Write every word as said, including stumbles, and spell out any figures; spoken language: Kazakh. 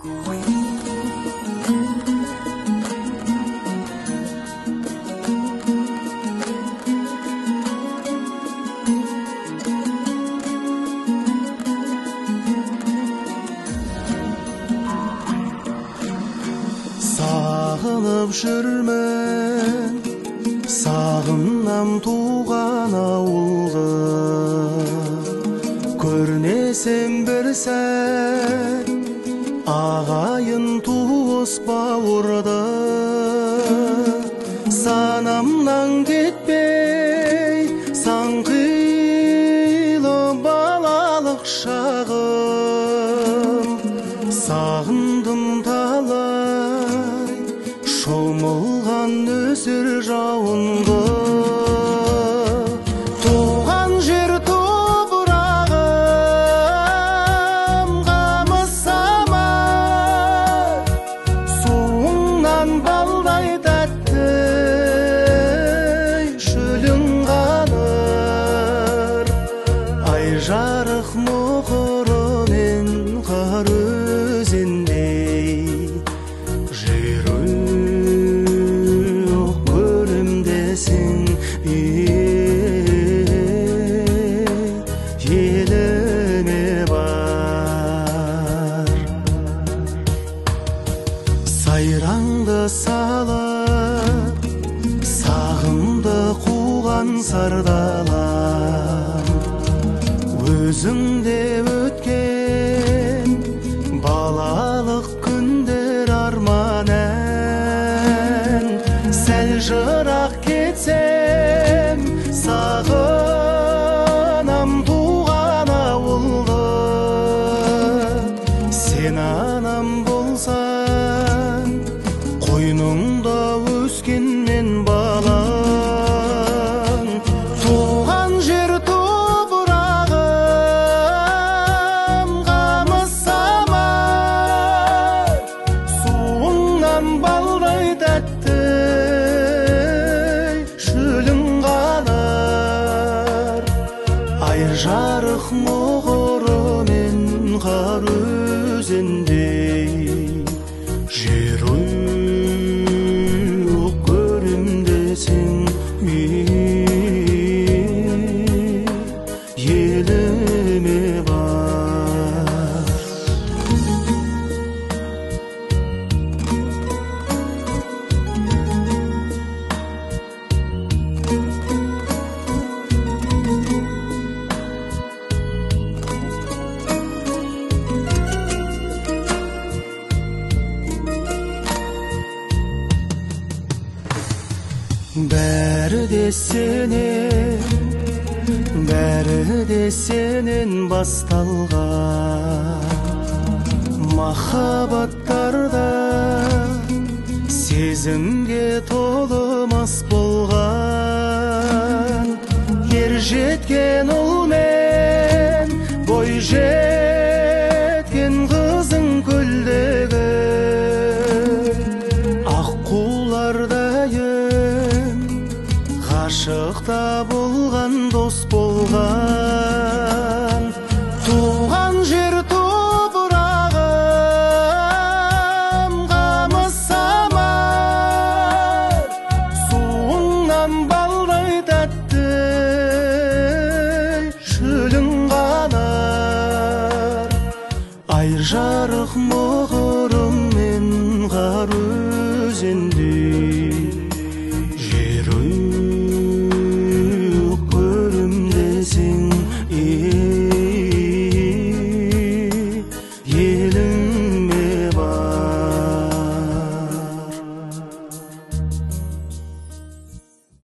Сағынып жүрмін, сағынам туған ауылғы. Көрнесем бір сәт, ағайын туыс бауырды. Санамнан кетпей, саңқилы балалық шағым. Сағындым талай, шомылған нөсер жауынға. Туған жер топырағым, қамыс самай, суыңнан балдай тәтті, шөлің қаныр. Ай жарық мұқырымен қар өзендей, жерұйық көрімдесің еліме бар. Сайраңды салып, сағымды қуған сардалам, өзіңде өткен балалық күндер арман ән. Сәл жырақ кетсем, сағынам туған ауылғы. Сен анам болсаң, қойныңда өскен мен балаң. Туған жер топырағым, қамыс самай, суыңнан балдай тәтті, шөлің қанар. Ай жарық мұғырымен қар өзендей, жерұйық көрімдесің еліме бар. Бәрі де сенен, бәрі де сенен басталған. Махаббаттарда сезімге толы мас болған. Ер жеткен ұл мен бой